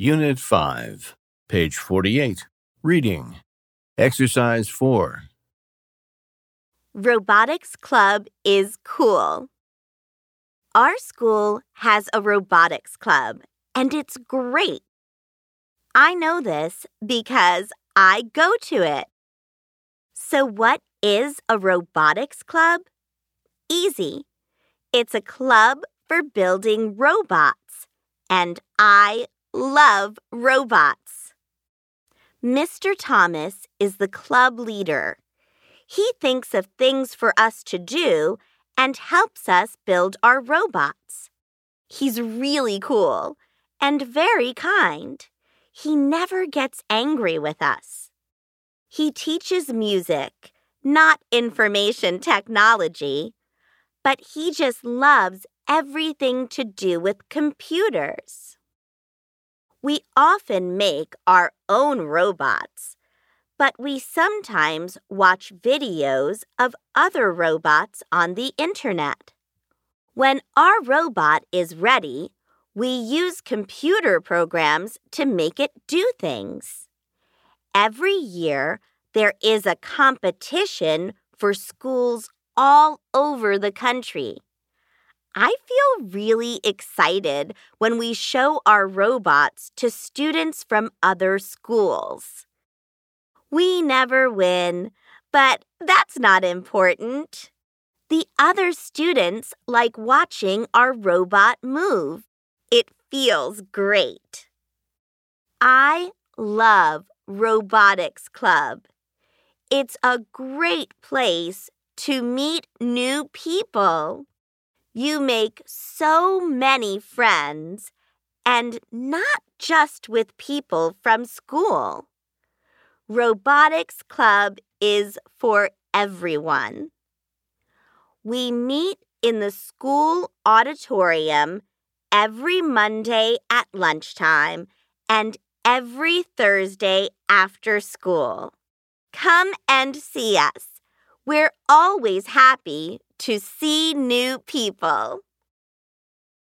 Unit 5, page 48. Reading. Exercise 4. Robotics club is cool. Our school has a robotics club, and it's great. I know this because I go to it. So what is a robotics club? Easy. It's a club for building robots, and I love robots. Mr. Thomas is the club leader. He thinks of things for us to do and helps us build our robots. He's really cool and very kind. He never gets angry with us. He teaches music, not information technology, but he just loves everything to do with computers. We often make our own robots, but we sometimes watch videos of other robots on the internet. When our robot is ready, we use computer programs to make it do things. Every year, there is a competition for schools all over the country. I feel really excited when we show our robots to students from other schools. We never win, but that's not important. The other students like watching our robot move. It feels great. I love Robotics Club. It's a great place to meet new people. You make so many friends, and not just with people from school. Robotics Club is for everyone. We meet in the school auditorium every Monday at lunchtime and every Thursday after school. Come and see us. We're always happy to see new people.